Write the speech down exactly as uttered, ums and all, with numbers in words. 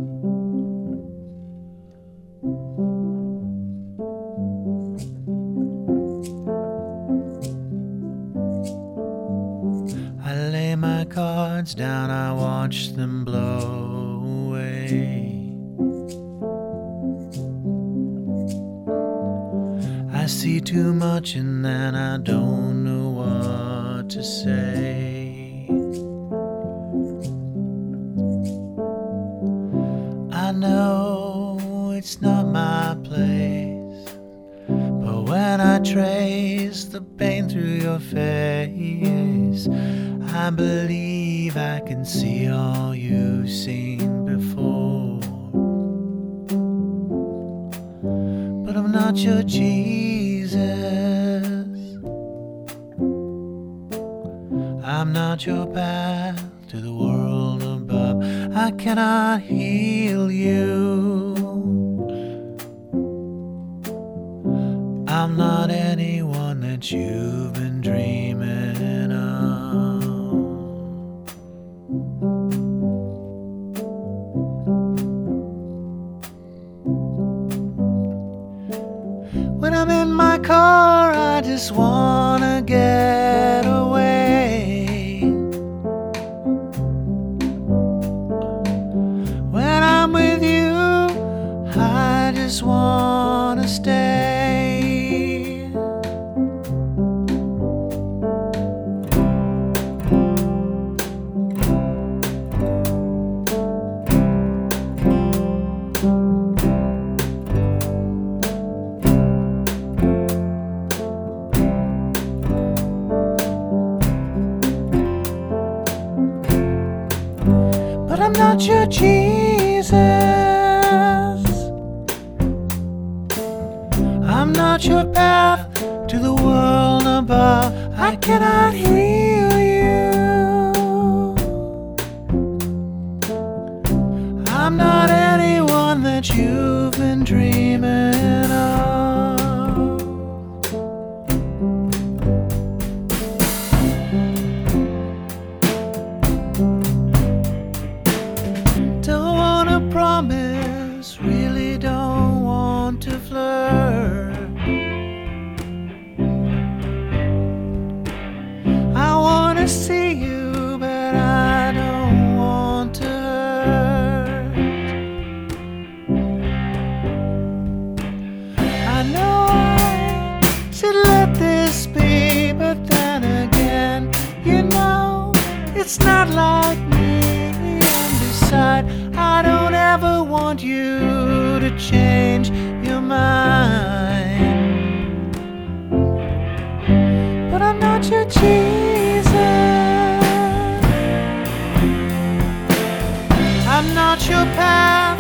I lay my cards down, I watch them blow away. I see too much and then I don't know what to say. I know it's not my place, but when I trace the pain through your face, I believe I can see all you've seen before. But I'm not your Jesus, I'm not your path to the world above. I cannot heal you, I'm not anyone that you've been dreaming of. When I'm in my car, I just wanna get away. When I'm with you, I just wanna stay. But I'm not your Jesus, I'm not your path to the world above. I cannot heal you, I'm not anyone that you've been dreaming of. Don't wanna promise, really don't want to flirt. I wanna see you, but I don't want to hurt. I know I should let this be, but then again, you know, it's not like me. And beside, I don't ever want you to change your mind. But I'm not your Jesus, I'm not your past.